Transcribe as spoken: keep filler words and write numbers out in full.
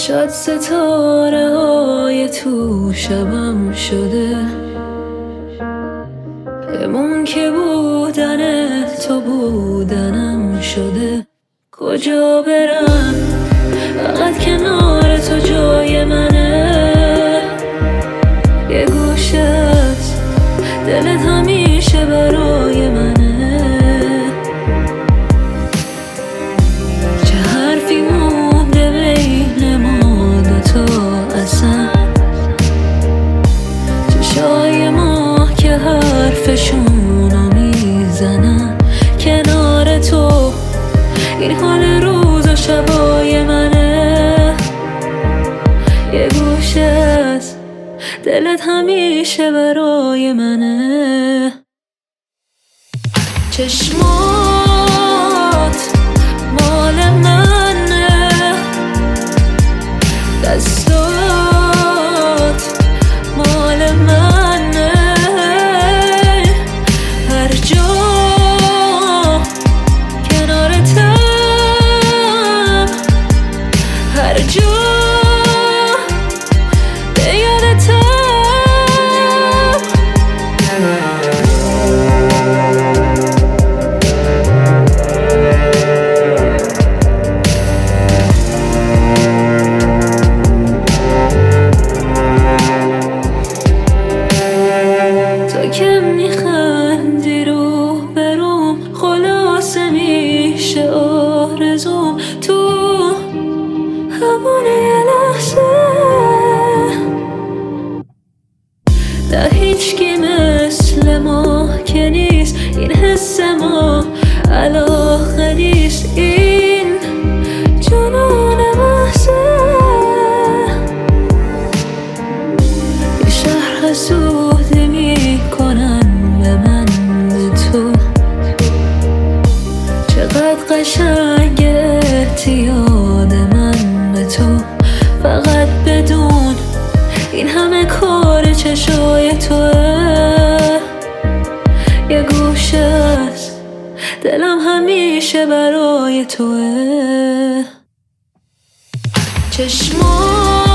چشات ستاره های تو شبم شده، همون که بودن تو بودنم شده. کجا برم فقط کنار تو جای منه، یه گوشه از دلت همیشه برای منه. چه حرفی مونده بین ما دوتا اصلا، چشای ما که حرفشونو میزنن. کنار تو این حال روز و شبای منه، یه گوشه از دلت همیشه برای منه. چشمات مال منه، دستات مال منه، هر جا کنارتم، هر جا به یادتم. تو که میخندی رو بروم، خلاصه میشه آرزوم. تو همون یه لحظه نه هیچکی مثل ما که نیست، این حس ما علاقه نیست. این جنون محضه یه شهر حسودی میکنن به من به تو. چقدر قشنگ اعتیاد من به تو، فقط بدون این همه کار چشای توه. یه گوشه از دلم همیشه برای توه. چشمات